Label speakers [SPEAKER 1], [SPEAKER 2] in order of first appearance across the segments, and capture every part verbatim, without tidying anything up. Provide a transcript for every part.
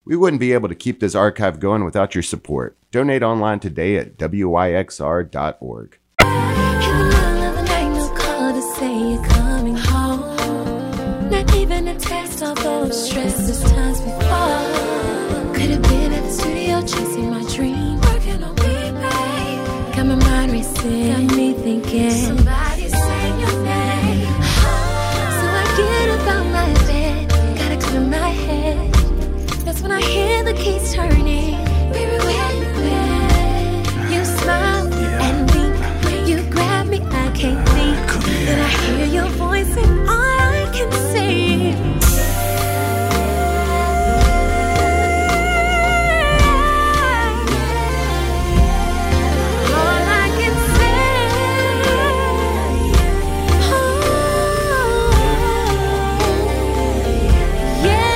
[SPEAKER 1] We wouldn't be able to keep this archive going without your support. Donate online today at W Y X R dot org.
[SPEAKER 2] Not even a text, although stresses times before. Could have been at the studio chasing my dream, working on me, babe. Got my mind racing, got me thinking somebody's saying your name. So I get about my bed, gotta clear my head. That's when I hear the keys turning. Baby, where you been? You smile yeah. and wink. You grab me, I can't think. Then I hear your voice and all I can say. All I can say. Oh, yeah.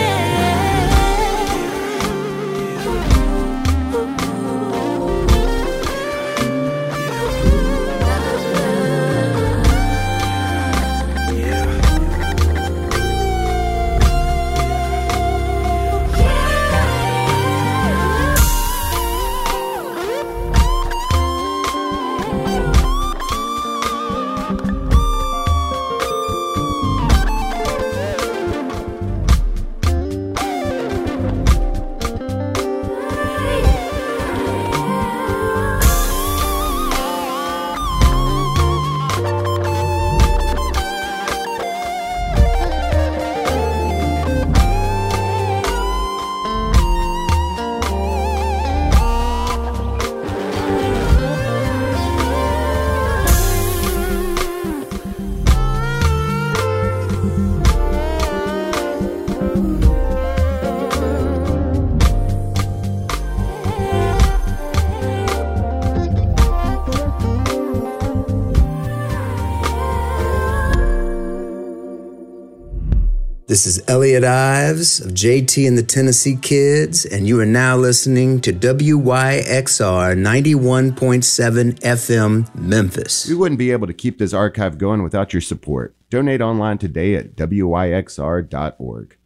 [SPEAKER 3] This is Elliot Ives of J T and the Tennessee Kids, and you are now listening to W Y X R ninety-one point seven F M Memphis.
[SPEAKER 1] We wouldn't be able to keep this archive going without your support. Donate online today at W Y X R dot org.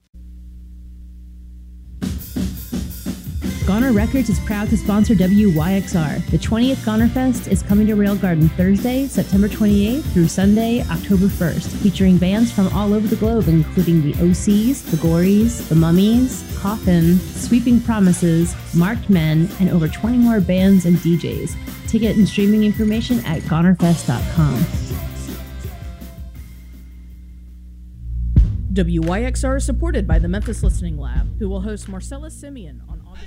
[SPEAKER 4] Goner Records is proud to sponsor W Y X R. The twentieth Goner Fest is coming to Rail Garden Thursday, September twenty-eighth through Sunday, October first, featuring bands from all over the globe, including the O Cs, the Gories, the Mummies, Coffin, Sweeping Promises, Marked Men, and over twenty more bands and D Js. Ticket and streaming information at goner fest dot com.
[SPEAKER 5] W Y X R is supported by the Memphis Listening Lab, who will host Marcellus Simeon on August.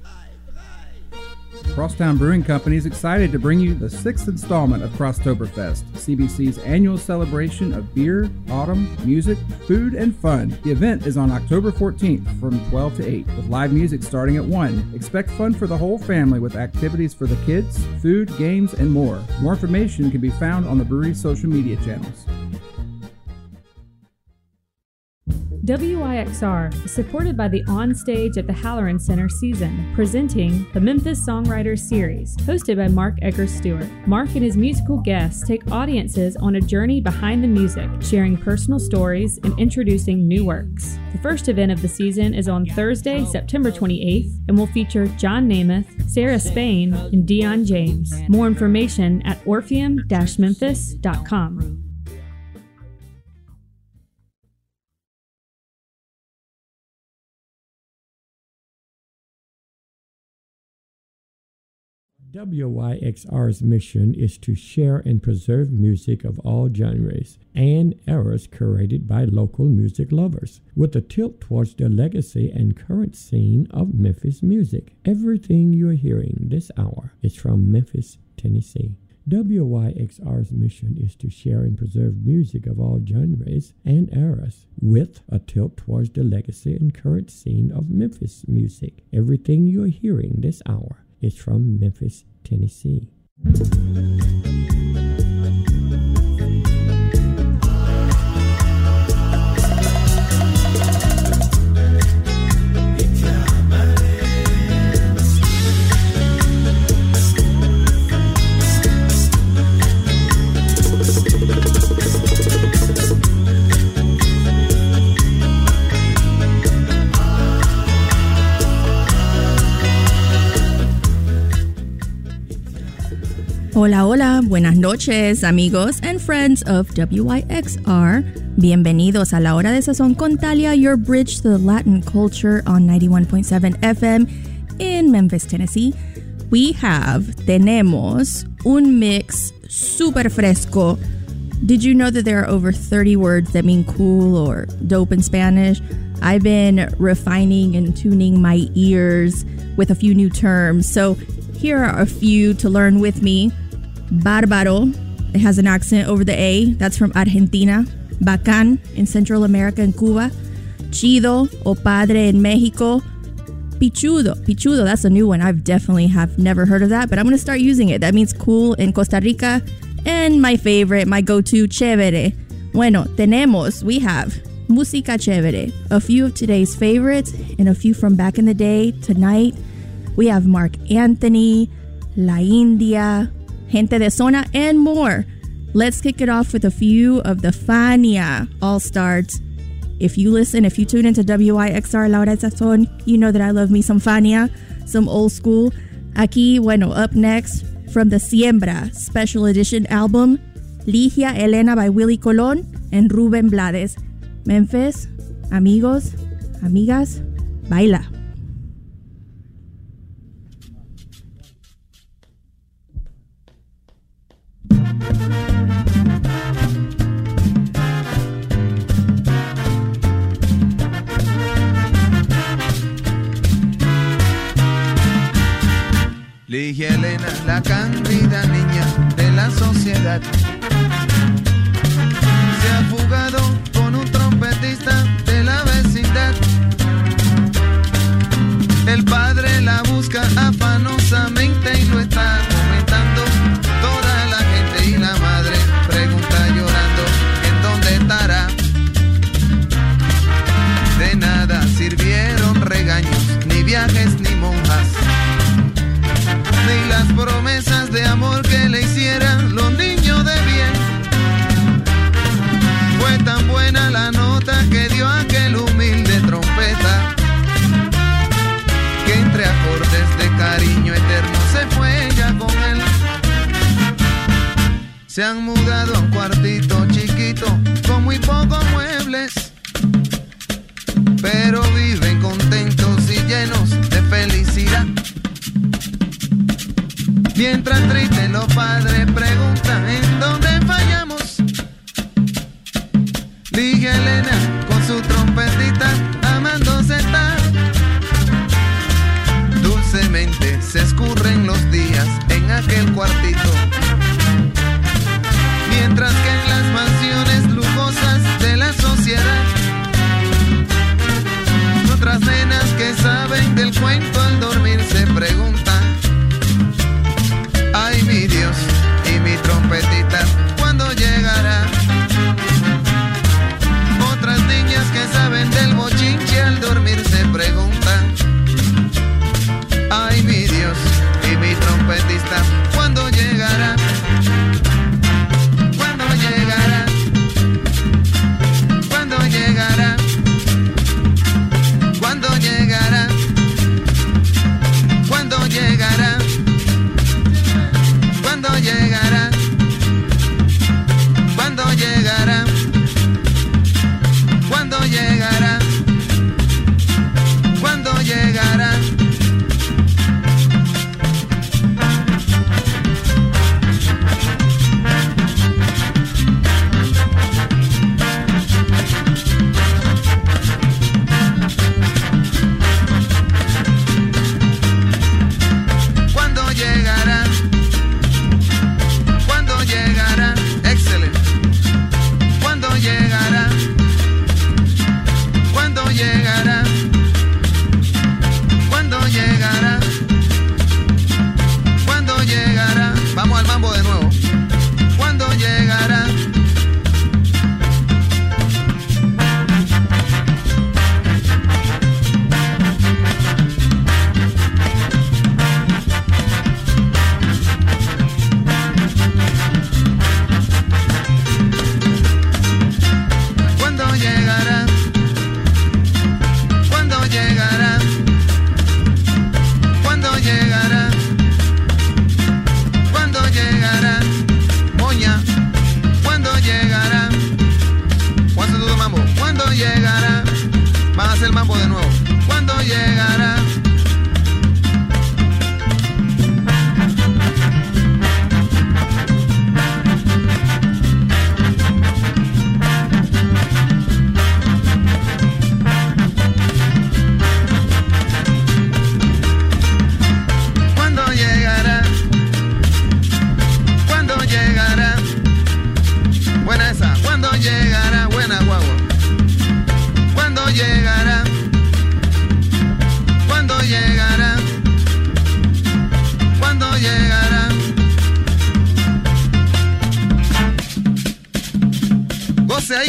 [SPEAKER 6] Crosstown Brewing Company is excited to bring you the sixth installment of Crosstoberfest, C B C's annual celebration of beer, autumn, music, food, and fun. The event is on October fourteenth from twelve to eight, with live music starting at one. Expect fun for the whole family with activities for the kids, food, games, and more. More information can be found on the brewery's social media channels.
[SPEAKER 7] W Y X R is supported by the On Stage at the Halloran Center season, presenting the Memphis Songwriters Series, hosted by Mark Eggers Stewart. Mark and his musical guests take audiences on a journey behind the music, sharing personal stories and introducing new works. The first event of the season is on Thursday, September twenty-eighth, and will feature John Namath, Sarah Spain, and Dion James. More information at orpheum dash memphis dot com.
[SPEAKER 8] W Y X R's mission is to share and preserve music of all genres and eras curated by local music lovers, with a tilt towards the legacy and current scene of Memphis music. Everything you're hearing this hour is from Memphis, Tennessee. W Y X R's mission is to share and preserve music of all genres and eras, with a tilt towards the legacy and current scene of Memphis music. Everything you're hearing this hour is from Memphis, Tennessee.
[SPEAKER 9] Hola, hola, buenas noches, amigos and friends of W Y X R. Bienvenidos a La Hora de Sazón con Talia, your bridge to the Latin culture on ninety-one point seven F M in Memphis, Tennessee. We have, tenemos, un mix super fresco. Did you know that there are over thirty words that mean cool or dope in Spanish? I've been refining and tuning my ears with a few new terms. So here are a few to learn with me. Bárbaro, it has an accent over the A. That's from Argentina. Bacán in Central America and Cuba. Chido o padre in Mexico. Pichudo, pichudo, that's a new one. I've definitely have never heard of that, but I'm going to start using it. That means cool in Costa Rica. And my favorite, my go-to, chévere. Bueno, tenemos, we have música chévere. A few of today's favorites and a few from back in the day. Tonight, we have Marc Anthony, La India, Gente de Zona, and more. Let's kick it off with a few of the Fania All-Stars. If you listen, if you tune into W Y X R La Hora de Sazón, you know that I love me some Fania, some old school. Aquí, bueno, up next, from the Siembra Special Edition album, Ligia Elena by Willie Colon and Rubén Blades. Memphis, amigos, amigas, baila.
[SPEAKER 10] Ligia Elena, la cándida niña de la sociedad, se ha fugado con un trompetista de la vecindad. El padre la busca afanosamente y lo está comentando toda la gente, y la madre pregunta llorando en dónde estará. De nada sirvieron regaños, ni viajes, ni monjas, ni las promesas de amor que le hicieran los niños de bien. Fue tan buena la nota que dio aquel humilde trompeta, que entre acordes de cariño eterno se fue ella con él. Se han mudado a un cuartito chiquito con muy pocos muebles, pero viven contentos y llenos de felicidad. Mientras tristes los padres preguntan en dónde fallamos, Ligia Elena con su trompetita amándose está. Dulcemente se escurren los días en aquel cuartito, mientras que en las mansiones lujosas de la sociedad, otras nenas que saben del cuento al dormir se preguntan: ay, mi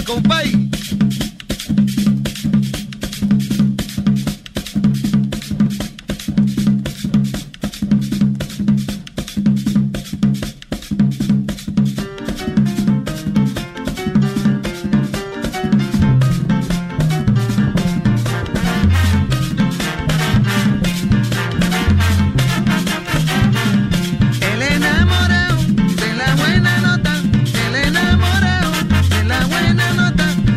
[SPEAKER 10] Dale, compay. El enamorado de la buena nota, el enamorado de la buena nota.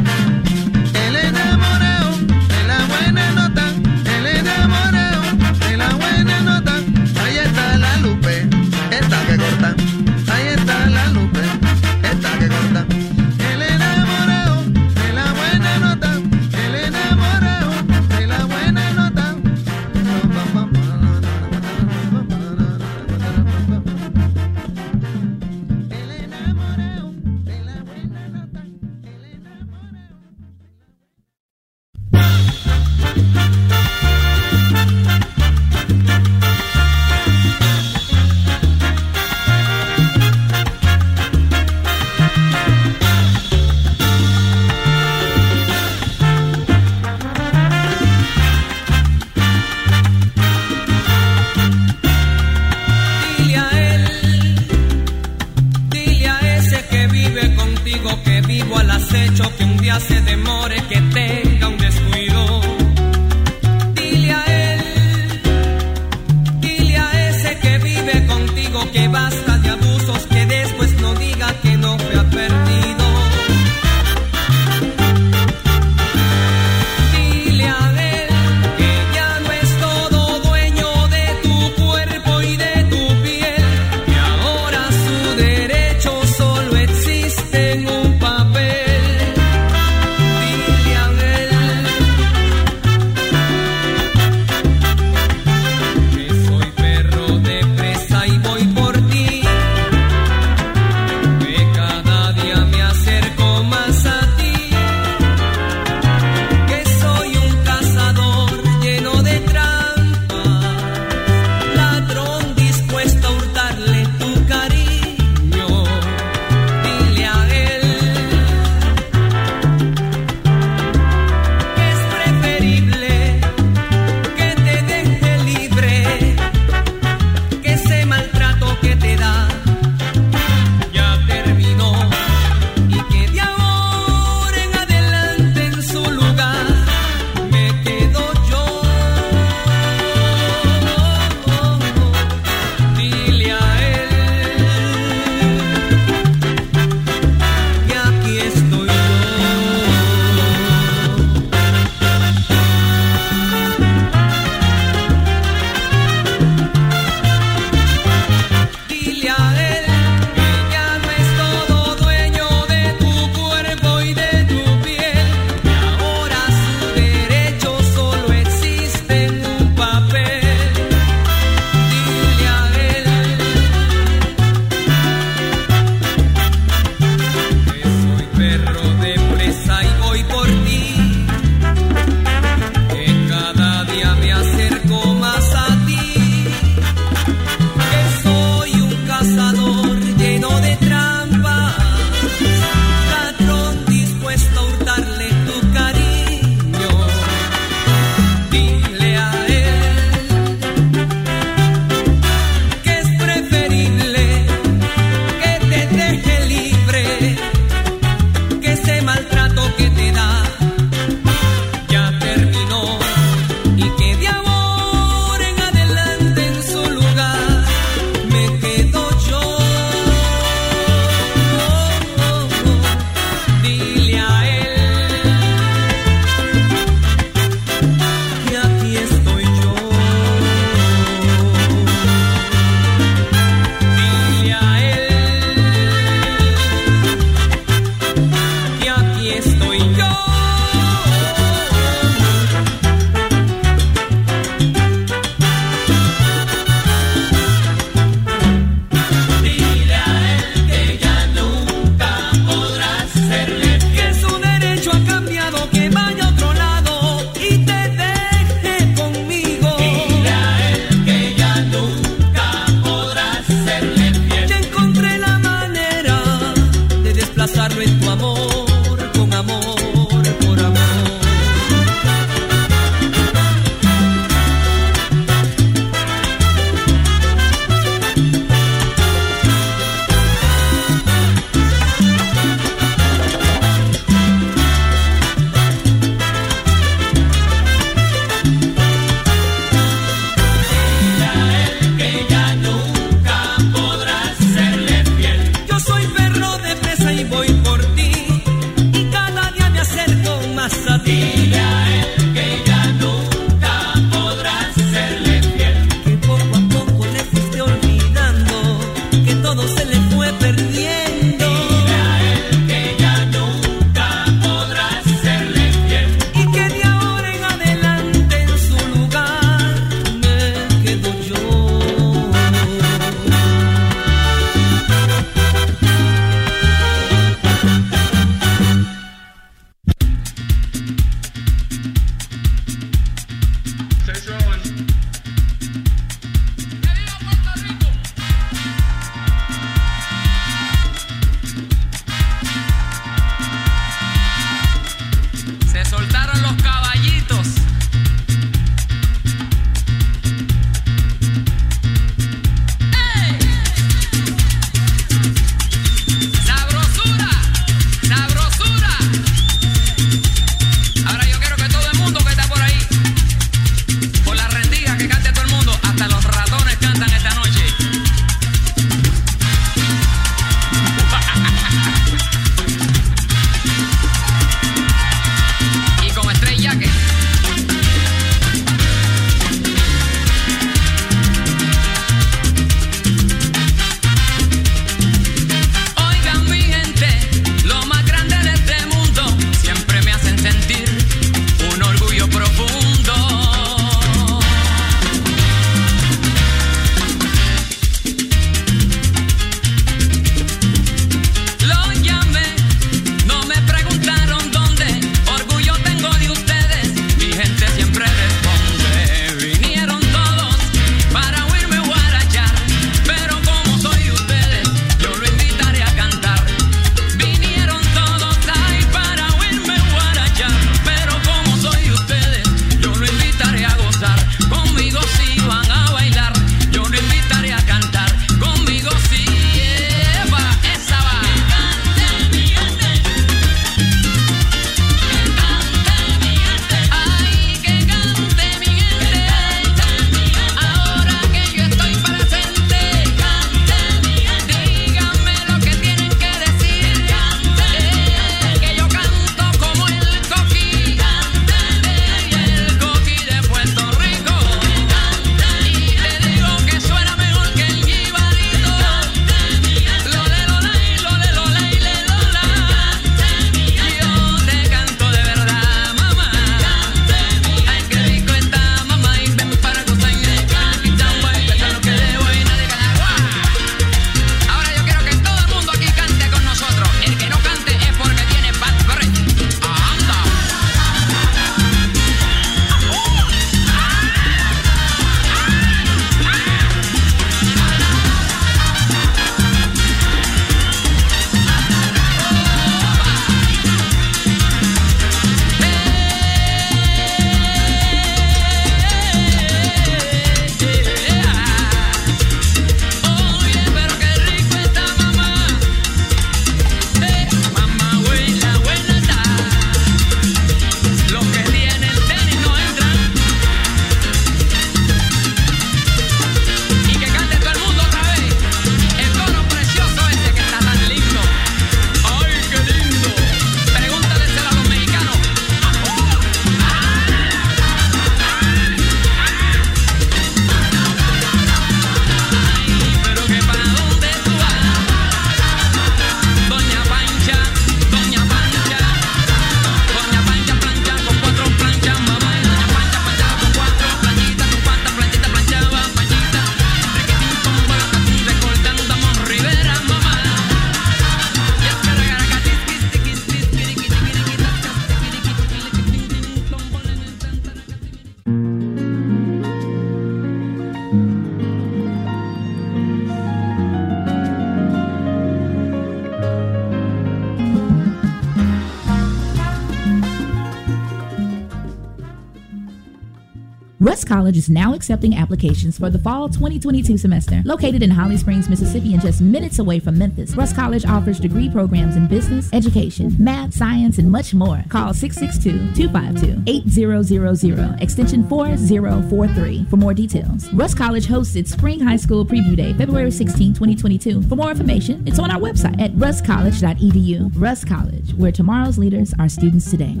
[SPEAKER 11] Rusk College is now accepting applications for the fall twenty twenty-two semester. Located in Holly Springs, Mississippi, and just minutes away from Memphis, Rusk College offers degree programs in business, education, math, science, and much more. Call six six two, two five two, eight zero zero zero, extension four zero four three for more details. Rusk College hosts its Spring High School Preview Day, February sixteenth, twenty twenty-two. For more information, it's on our website at rusk college dot e d u. Rusk College, where tomorrow's leaders are students today.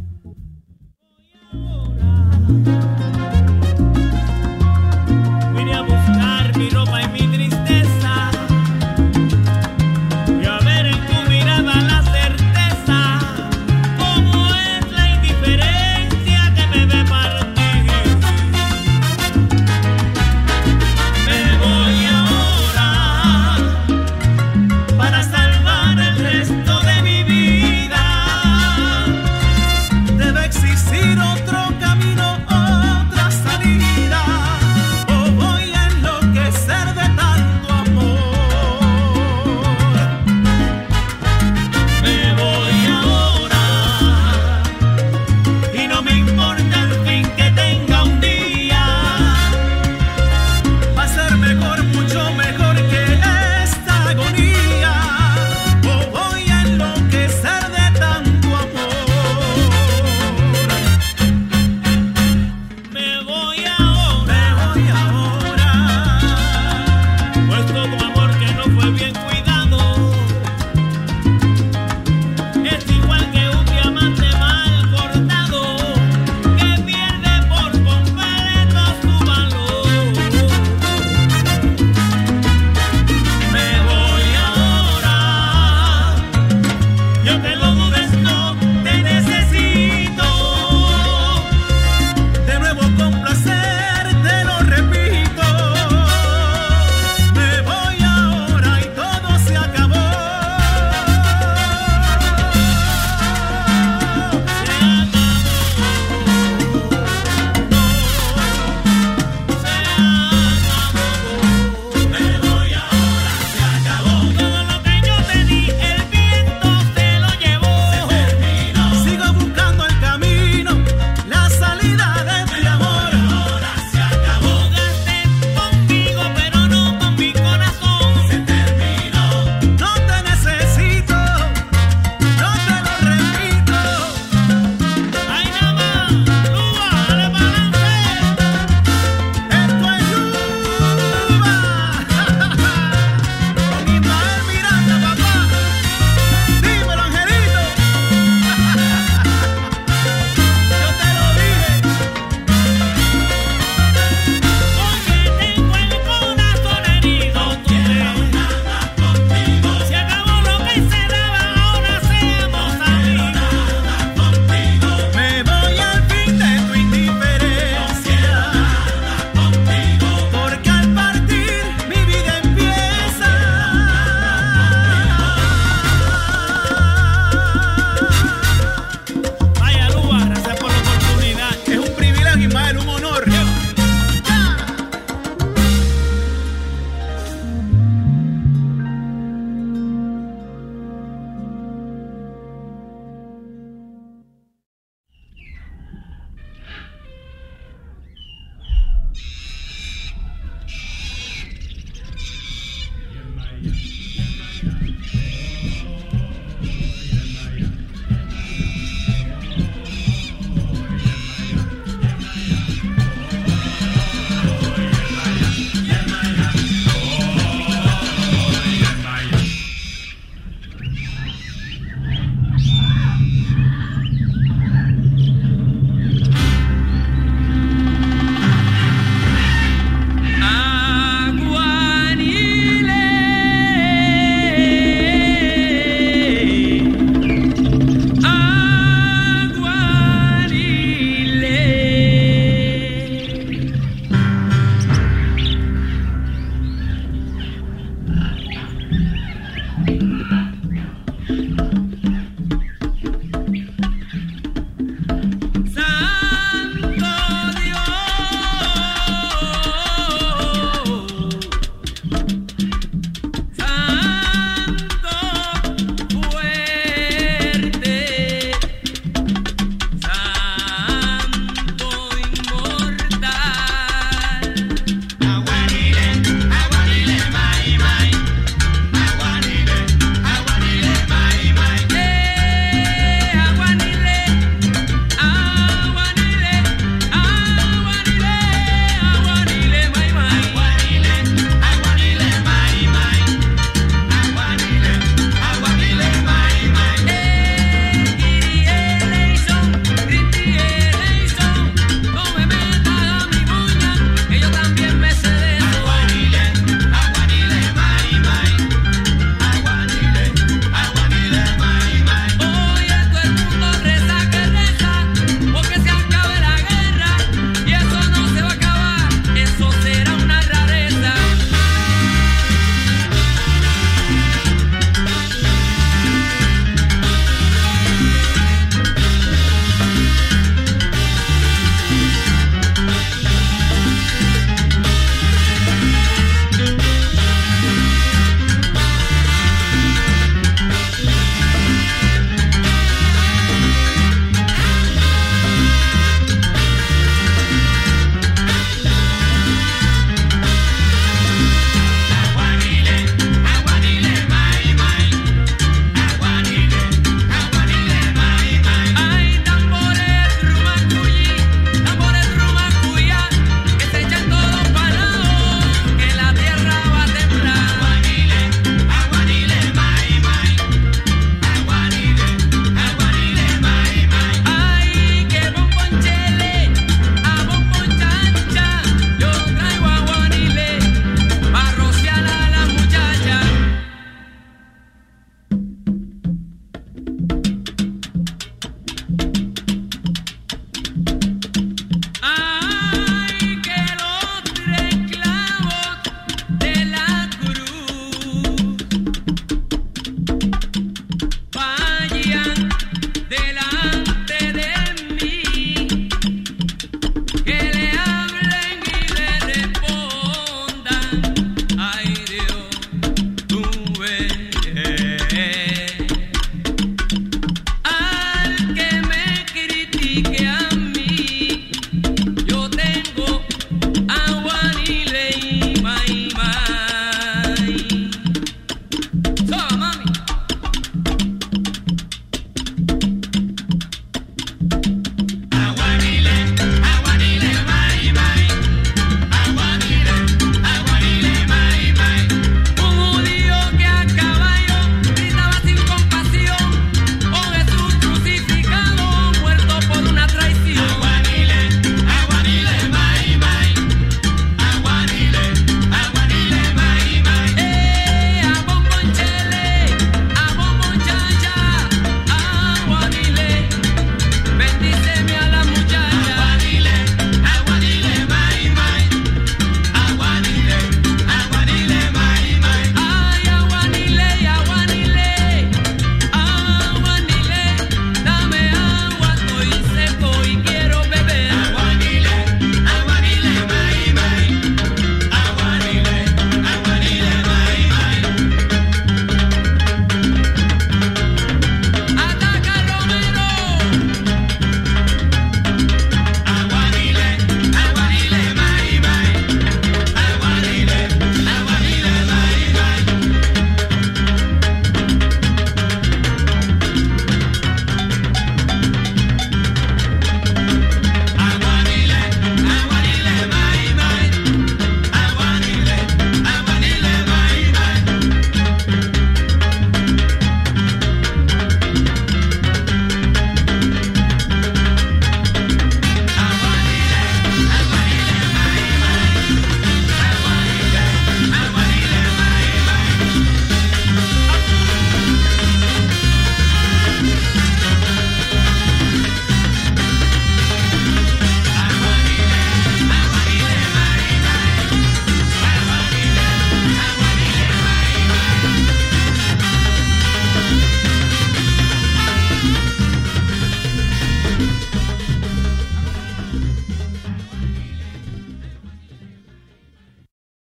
[SPEAKER 12] Vine a buscar mi ropa y mi tristeza y a ver en tu mirada la certeza, cómo es la indiferencia que me ve partir. Me voy ahora para salvar el resto de mi vida. Debe existir otro camino hoy.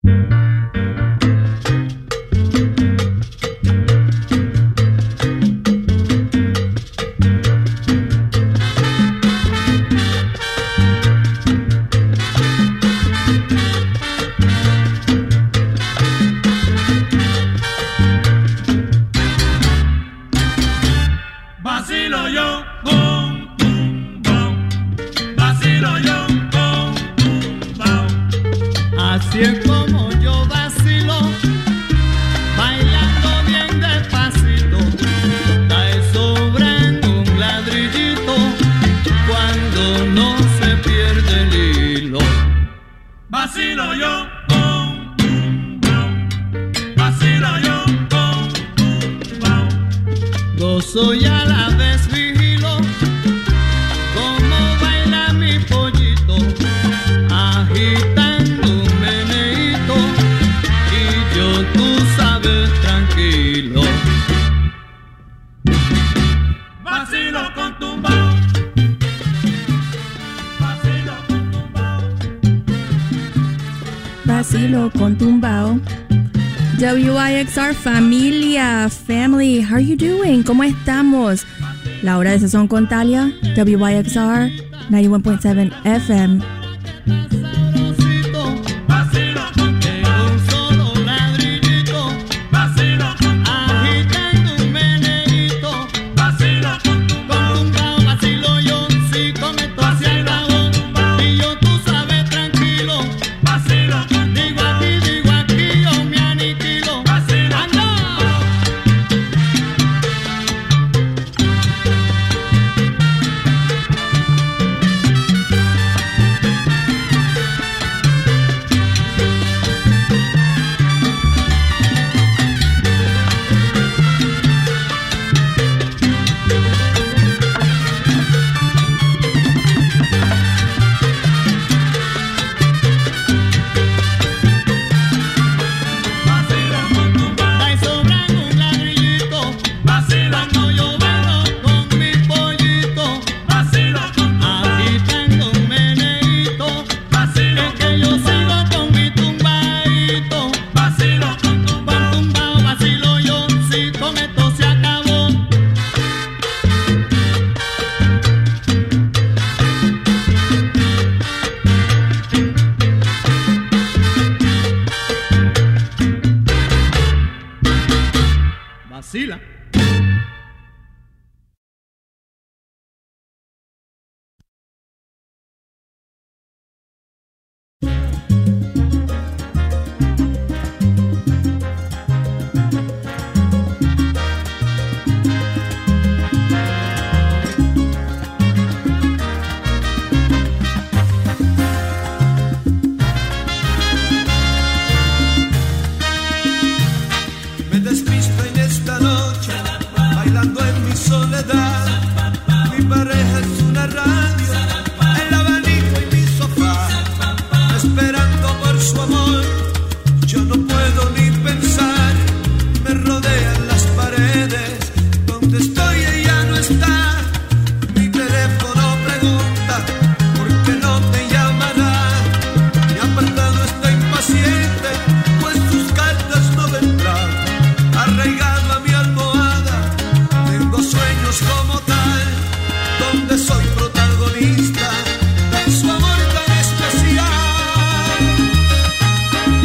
[SPEAKER 12] Vacilo yo con tumbao, vacilo yo con tumbao. Así es como yo vacilo, bailando bien despacito. Cae sobre un ladrillito cuando no se pierde el hilo. Vacilo yo con tumbao, vacilo yo con tumbao. Gozo y a la vez vigilo como baila mi pollito, agitando un meneíto y yo, tú sabes, tranquilo. Vacilo con tumbao, vacilo con tumbao,
[SPEAKER 9] Vacilo con tumbao. W I X R familia, family, how are you doing? ¿Cómo estamos? La hora de sazón con Talia, W I X R ninety-one point seven F M.
[SPEAKER 12] vacilo con un solo ladrillito, vacilo con agitando un meneíto, vacilo con tumbao, vacilo yo, si con esto se acabó, y yo, tú sabes, tranquilo, vacilo con digo aquí, digo aquí, yo me aniquilo, vacilo ¡anda! Ahí sobran un ladrillito, vacilo cuando yo bailo con mi pollito, vacilo con agitando un meneíto, vacilo es que yo sigo con mi tumbaíto, vacilo con tumbao, vacilo yo, si con esto se acabó. Vacila.
[SPEAKER 10] Me despisto en esta noche, bailando en mi soledad. Mi pareja es una radio, el abanico y mi sofá, esperando por su amor. Yo no puedo ni pensar, me rodean las paredes. Donde estoy ella no está. Mi teléfono pregunta por qué no te llamará. Mi apartado está impaciente, pues sus cartas no vendrán. Arraigado a mi almohada, tengo sueños como tal, donde soy protagonista de su amor tan especial.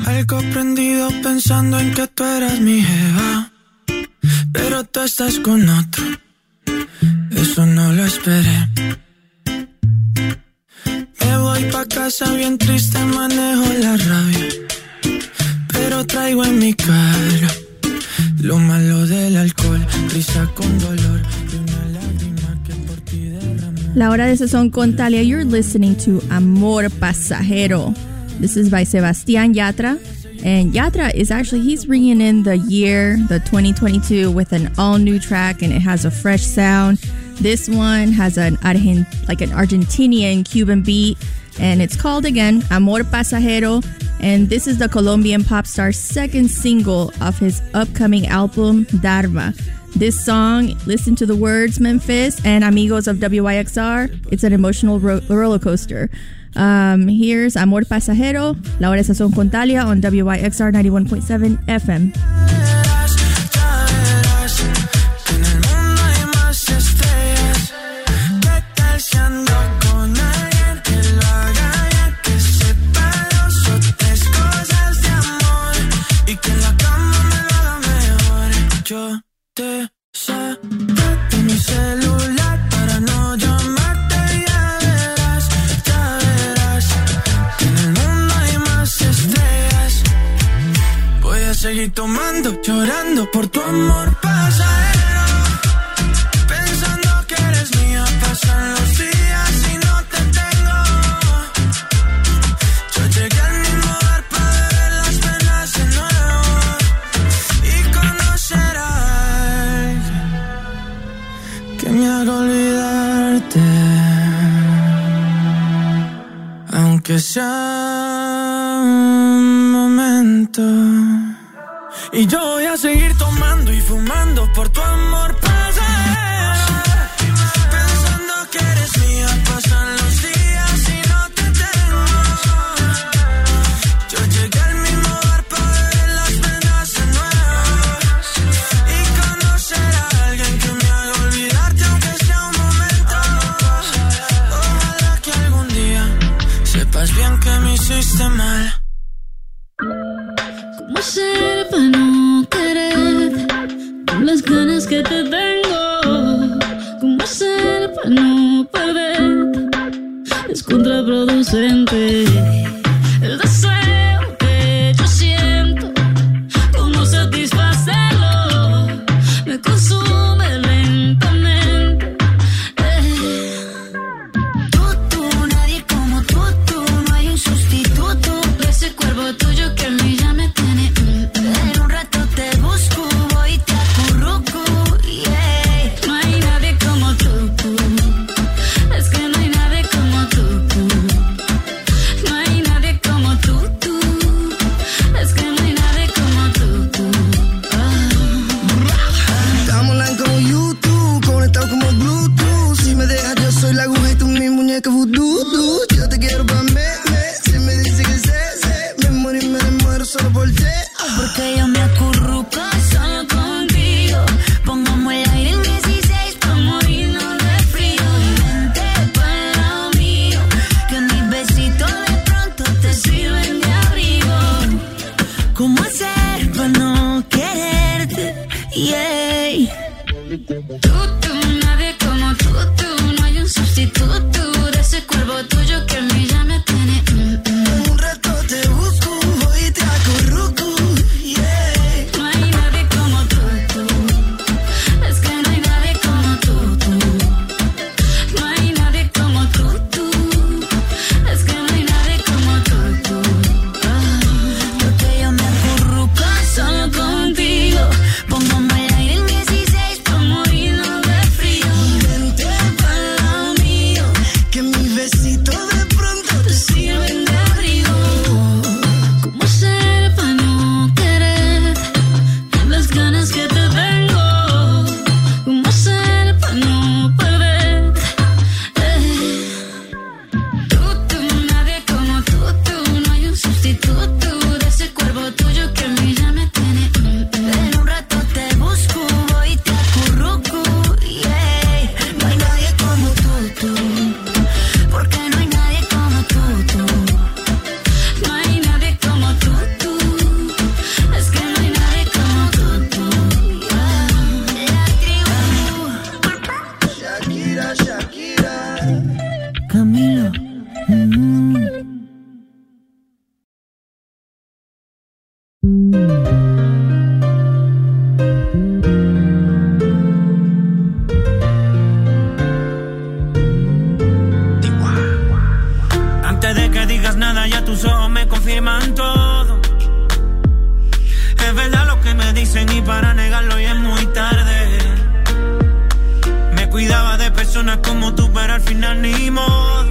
[SPEAKER 13] Algo prendido pensando en que tú eras mi jeva, pero tú estás con otro. Eso no lo esperé. Me voy pa' casa bien triste, manejo la rabia, pero traigo en mi cara lo malo del alcohol, risa con dolor y una lágrima que por ti derramé.
[SPEAKER 9] La hora de sazón con Talia. You're listening to Amor Pasajero. This is by Sebastián Yatra. And Yatra is actually, he's bringing in the year, the twenty twenty-two, with an all-new track, and it has a fresh sound. This one has an Argent, like an Argentinian Cuban beat, and it's called, again, Amor Pasajero. And this is the Colombian pop star's second single of his upcoming album, Dharma. This song, listen to the words, Memphis and amigos of W Y X R. It's an emotional ro- roller coaster. Um, here's Amor Pasajero, La Hora de Sazón con Talia on W Y X R ninety-one point seven F M.
[SPEAKER 13] Yo te saqué de mi celular para no llamarte, ya verás, ya verás, que en el mundo hay más estrellas. Voy a seguir tomando, llorando por tu amor pasajero, pensando que eres mía, pasan los días y no te tengo. Yo llegué al mismo bar para ver las penas de nuevo y conocer a que me haga olvidarte, aunque sea un momento. Y yo voy a seguir tomando y fumando por tu amor pasajero, pensando que eres mía, pasan los días y no te tengo. Yo llegué al mismo bar para ver las penas de nuevo y conocer a alguien que me haga olvidarte, aunque sea un momento. Ojalá que algún día sepas bien que me hiciste mal.
[SPEAKER 14] ¿Cómo hacer para no querer con las ganas que te tengo? ¿Cómo hacer para no perder? Es contraproducente el deseo que yo siento. ¿Cómo satisfacerlo? Me consume lentamente. Eh.
[SPEAKER 2] Tú, tú, nadie como tú, tú, no hay un sustituto. Ese cuerpo tuyo que a mí ya me tiene. mm, En un rato te busco, voy y te acurruco, yeah.
[SPEAKER 14] No hay nadie como tú, tú. Es que no hay nadie como tú, tú. No hay nadie como tú, tú. Es que no hay nadie como tú, tú.
[SPEAKER 13] Estamos online como YouTube, conectados como Bluetooth. Si me dejas yo soy la aguja y tú mi muñeca voodoo. Yo te quiero pa' me, me. Si me dice que sé, sé, me muero y me muero, so queman todo. Es verdad lo que me dicen y para negarlo ya es muy tarde. Me cuidaba de personas como tú, pero al final ni modo.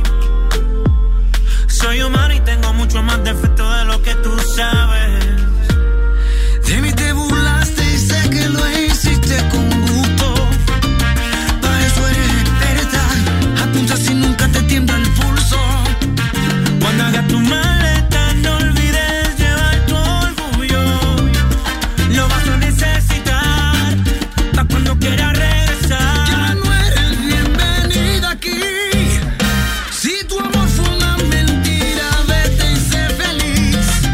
[SPEAKER 13] Soy humano y tengo mucho más defectos de lo que tú sabes. De mí te burlaste y sé que lo hiciste con gusto. Para eso eres experta. Apunta si nunca te tiembla el pulso. Cuando hagas tu maleta no olvides llevar tu orgullo. Lo vas a necesitar para cuando quieras regresar. Ya no eres bienvenida aquí. Si tu amor fue una mentira, vete y sé feliz.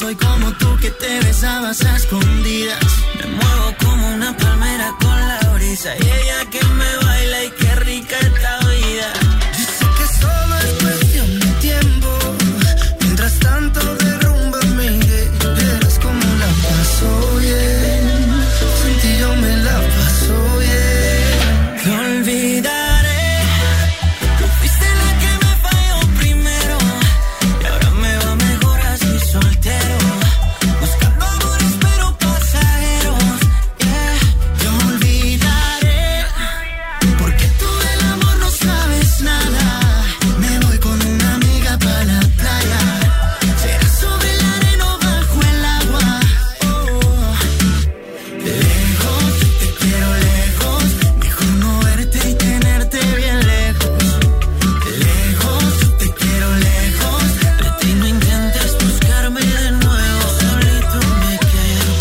[SPEAKER 13] soy como tú que te besabas a escondidas. Me muevo como una palmera con la brisa y ella que me baila y qué rica esta vida. Yo sé que solo es cuestión de tiempo. Mientras tanto derrúmbame y verás cómo la paso bien. Sin ti yo me la paso bien. Te olvidaré. Tú fuiste la que me falló primero y ahora me va mejor así soltero. Buscando amores pero pasajeros. Yeah. Te olvidaré. Porque tú del amor no sabes nada. Me voy con una amiga para la playa. Será sobre la arena o bajo el agua. Oh. Lejos, te quiero lejos. Mejor no verte y tenerte bien lejos. Lejos, te quiero lejos. De ti no intentes buscarme de nuevo. Solito me quedo.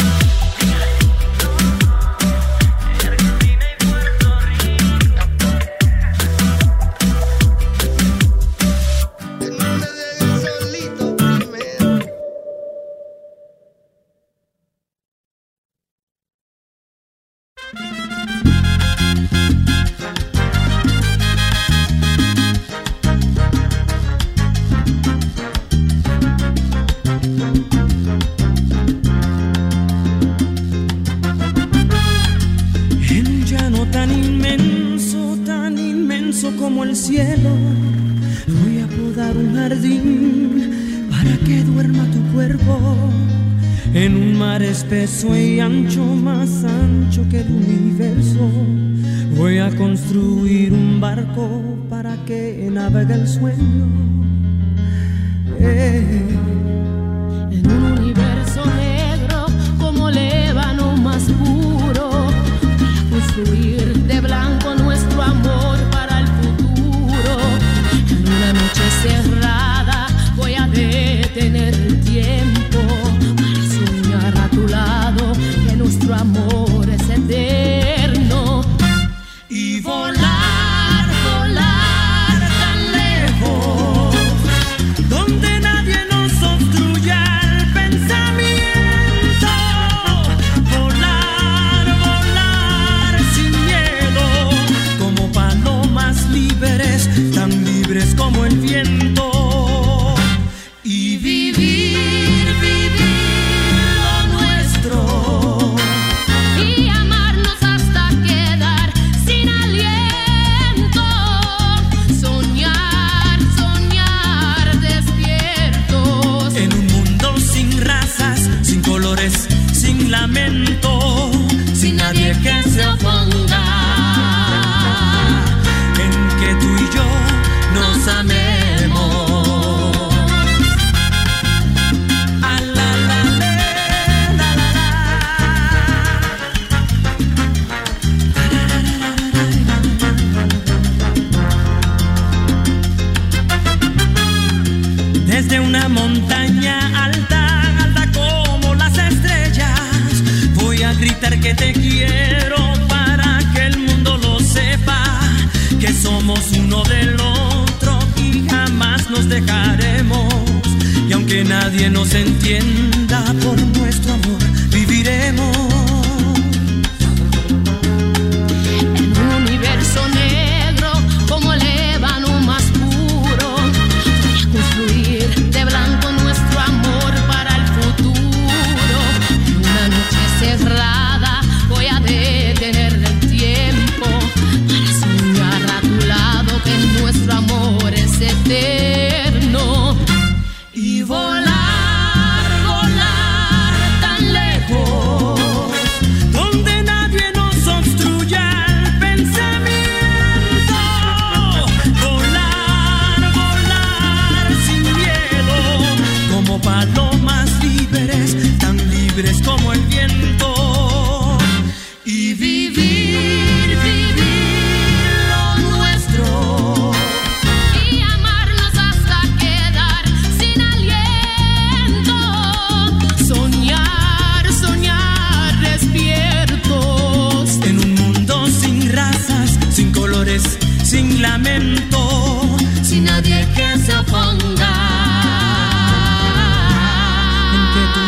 [SPEAKER 15] En un llano tan inmenso, tan inmenso como el cielo, voy a podar un jardín para que duerma tu cuerpo. En un mar espeso y ancho, más ancho que el universo, voy a construir un barco para que navegue el sueño. Eh.
[SPEAKER 16] En un universo negro como el ébano más puro, construir de blanco nuestro amor para el futuro. En una noche cerrada voy a detener el tiempo para soñar a tu lado que nuestro amor es eterno.
[SPEAKER 15] Y volar, volar tan lejos, donde nadie nos obstruya el pensamiento. Volar, volar sin miedo, como palomas libres, tan libres como el viento. Y vivir, vivir lo nuestro.
[SPEAKER 16] Y amarnos hasta quedar sin aliento. Soñar, soñar despiertos.
[SPEAKER 15] En un mundo sin razas, sin colores, sin lamento, sin nadie que se oponga. En que tú y yo nos amemos. A la, la, le, la, la, la. Desde una montaña alta, alta como las estrellas, voy a gritar que te quiero para que el mundo lo sepa, que somos uno del otro y jamás nos dejaremos. Y aunque nadie nos entienda, por nuestro amor viviremos.
[SPEAKER 16] En un universo negro como el ébano más puro, voy a construir de blanco nuestro amor para el futuro. En una noche cerrada voy a detener el tiempo para soñar a tu lado que nuestro amor es eterno.
[SPEAKER 15] Y volar, volar tan lejos, donde nadie nos obstruya el pensamiento. Volar, volar sin miedo, como palomas libres, tan libres como el viento. Y vivir, vivir lo nuestro.
[SPEAKER 16] Y amarnos hasta quedar sin aliento. Soñar, soñar despiertos.
[SPEAKER 15] En un mundo sin razas, sin colores, sin lamento,
[SPEAKER 16] Sin nadie que se oponga.
[SPEAKER 15] en que tú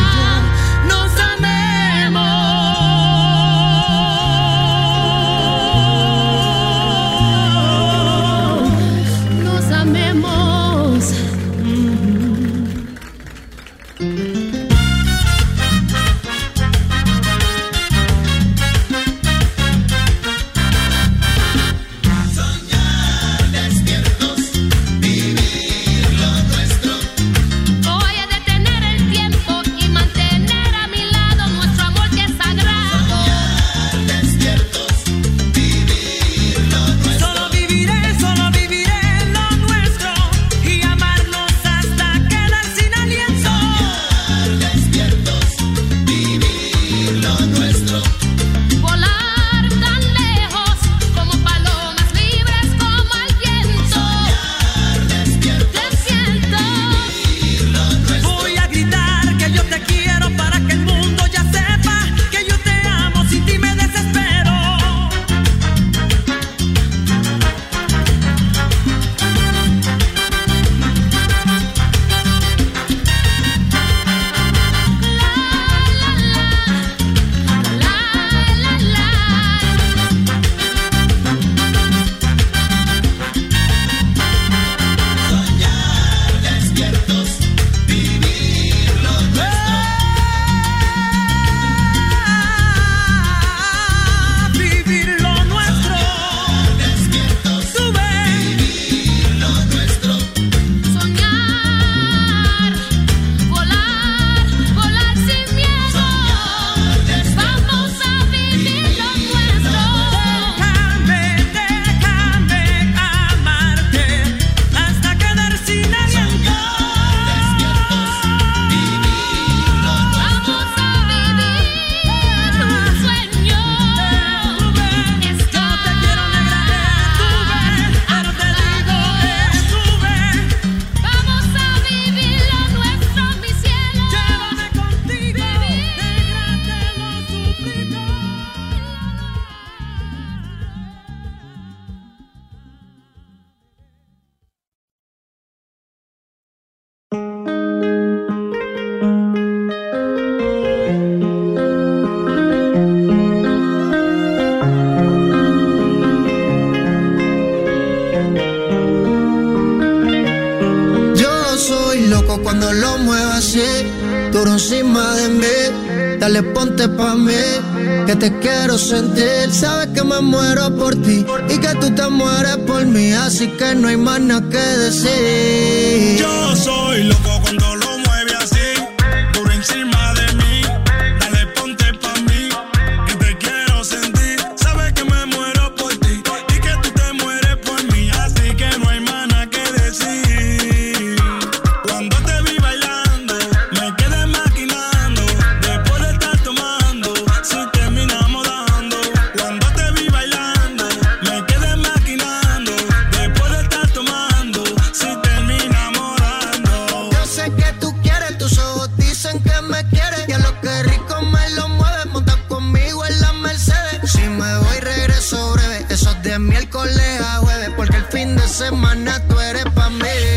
[SPEAKER 17] encima de mí, dale ponte pa' mí, que te quiero sentir. Sabes que me muero por ti y que tú te mueres por mí, así que no hay más nada que decir.
[SPEAKER 12] Yo soy loco cuando lo mueve así, duro encima de mí, dale ponte pa' mí, que te quiero sentir. Sabes que me muero por ti y que tú te mueres por mí, así que no hay más nada que decir. Cuando te vi bailando, me quedé maquinando, después de estar tomando, si terminamos dando. Cuando te vi bailando, me quedé maquinando, después de estar tomando, si terminamos dando.
[SPEAKER 17] Yo sé que tú quieres, tus ojos dicen que me quieres, y a lo que rico me lo mueves, monta conmigo en la Mercedes. Si me voy regreso breve, esos de miércoles a jueves, porque el fin de semana tú eres pa' mí.